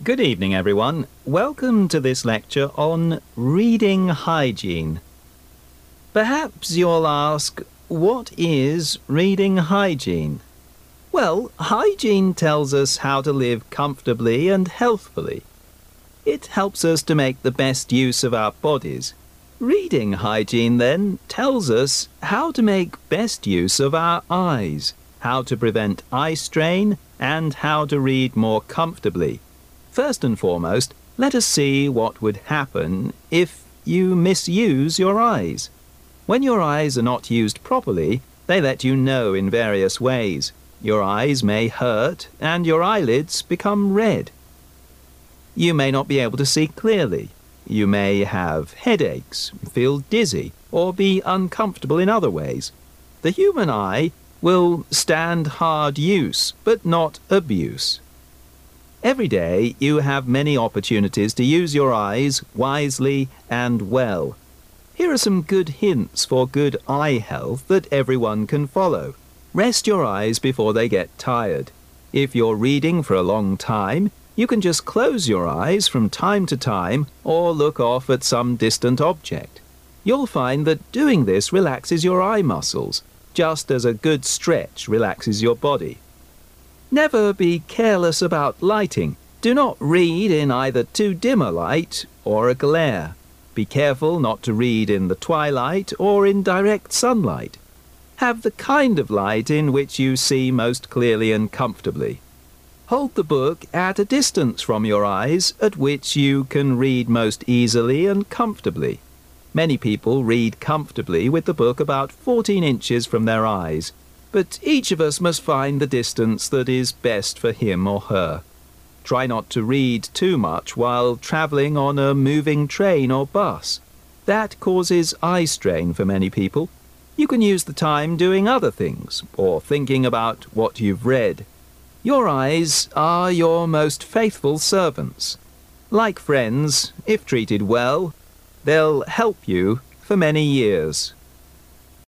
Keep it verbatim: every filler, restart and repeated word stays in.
Good evening, everyone. Welcome to this lecture on reading hygiene. Perhaps you'll ask, what is reading hygiene? Well, hygiene tells us how to live comfortably and healthfully. It helps us to make the best use of our bodies. Reading hygiene, then, tells us how to make best use of our eyes, how to prevent eye strain, and how to read more comfortably. First and foremost, let us see what would happen if you misuse your eyes. When your eyes are not used properly, they let you know in various ways. Your eyes may hurt and your eyelids become red. You may not be able to see clearly. You may have headaches, feel dizzy, or be uncomfortable in other ways. The human eye will stand hard use, but not abuse. Every day you have many opportunities to use your eyes wisely and well. Here are some good hints for good eye health that everyone can follow. Rest your eyes before they get tired. If you're reading for a long time, you can just close your eyes from time to time or look off at some distant object. You'll find that doing this relaxes your eye muscles, just as a good stretch relaxes your body. Never be careless about lighting. Do not read in either too dim a light or a glare. Be careful not to read in the twilight or in direct sunlight. Have the kind of light in which you see most clearly and comfortably. Hold the book at a distance from your eyes at which you can read most easily and comfortably. Many people read comfortably with the book about fourteen inches from their eyes. But each of us must find the distance that is best for him or her. Try not to read too much while travelling on a moving train or bus. That causes eye strain for many people. You can use the time doing other things or thinking about what you've read. Your eyes are your most faithful servants. Like friends, if treated well, they'll help you for many years.